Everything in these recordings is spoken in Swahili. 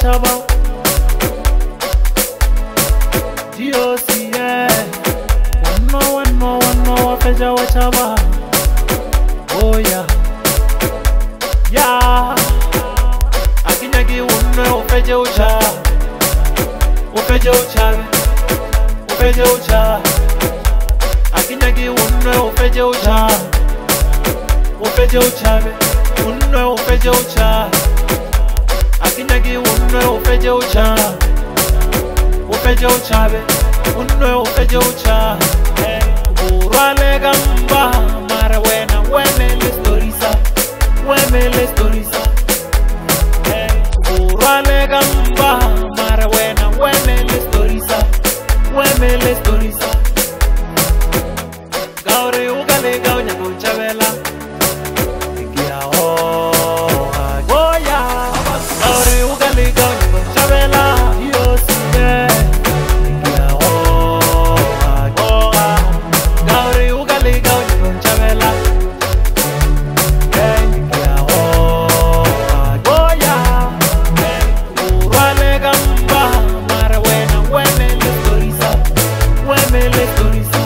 wachaba DOCA Wano wafeja wachaba Oh yeah Yeah Akinyagi wano ufeje ucha Ufeje uchabe Ufeje ucha Akinyagi wano ufeje ucha Ufeje uchabe Wano ufeje ucha Akinyagi wano ufeje ucha Ufeje uchabe Wano ufeje ucha Urale gamba Mara wena wemele storisa Wemele storisa Urale gamba Mara wena wemele storisa Wemele storisa Gauri ugale gaunya kuchabela Ikia hoa Goya Gauri ugale gaunya kuchabela DOCA Ikia hoa Goya Gauri ugale gaunya kuchabela Ikia hoa Goya Urale gamba Mara wena wemele storisa Wemele storisa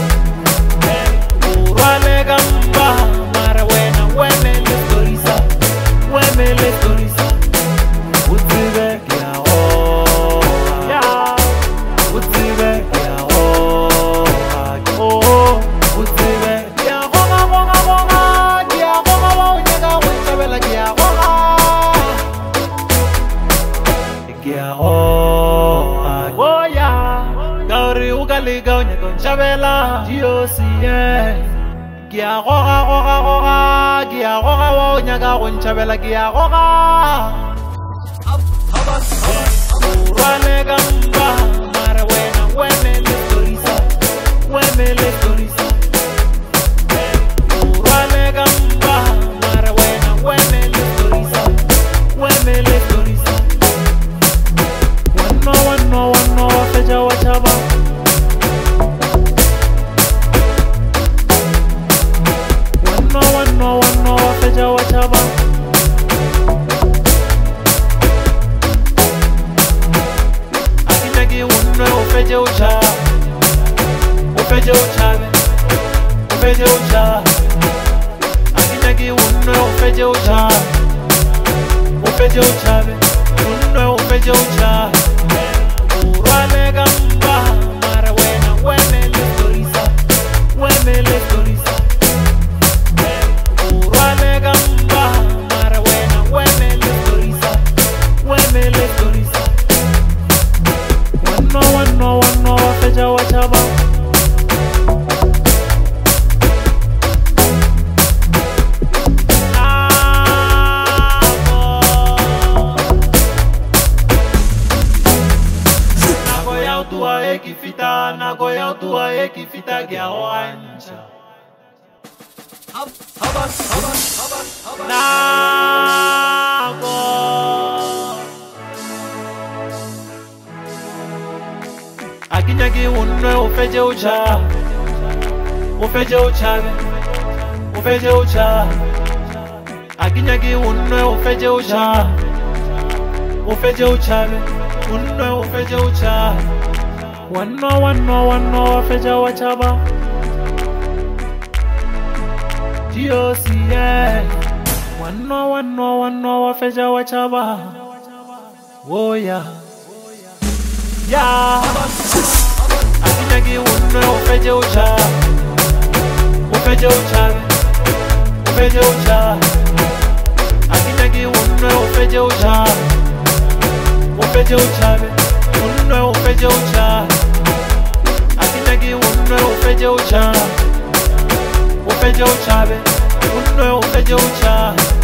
Urale gamba Mara wena wemele storisa Wemele storisa Utibe kia hoa Utibe kia hoa Utibe kia hoa Kia hoa Unyaga winchabela kia hoa Kia hoa Goya Gauri ugali gaunya kunchabela DOCA Kia hoa Kia hoa Unyaga winchabela kia hoa Urale gamba Mara wena wemele storisa Wemele storisa Urale gamba Mara wena wemele storisa Wemele storisa Wano wafeja wachaba Wano wafeja wachaba Akinyagi wano ufeje ucha Ufeje uchabe Ufeje ucha Akinyagi wano ufeje ucha Ufeje uchabe Wano ufeje ucha Urale gamba Mara wena wemele storisa Wemele storisa Urale gamba Mara wena wemele storisa Wemele storisa Wano wafeja wachaba Nagoya utua ekifita gia oanja Nago Akinyagi unwe ufeje ucha Ufeje uchabe Ufeje ucha Akinyagi unwe ufeje ucha Ufeje uchabe Unwe ufeje ucha Wano wafeja wachaba DOCA Wano wafeja wachaba Oh yeah Yeah Akinyagi unwe ufeje ucha Ufeje uchabe Ufeje ucha Akinyagi unwe ufeje ucha Ufeje uchabe Unwe ufeje ucha Akinyagi unwe ufeje ucha Ufeje uchabe Unwe ufeje ucha